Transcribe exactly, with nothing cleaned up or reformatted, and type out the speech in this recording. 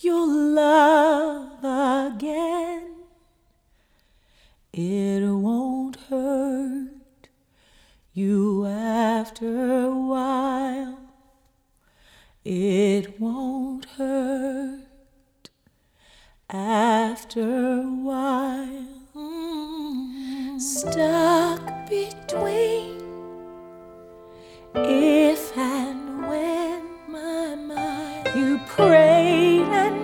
your love again. It won't hurt you after a while. It won't hurt after a while. Mm. Stuck between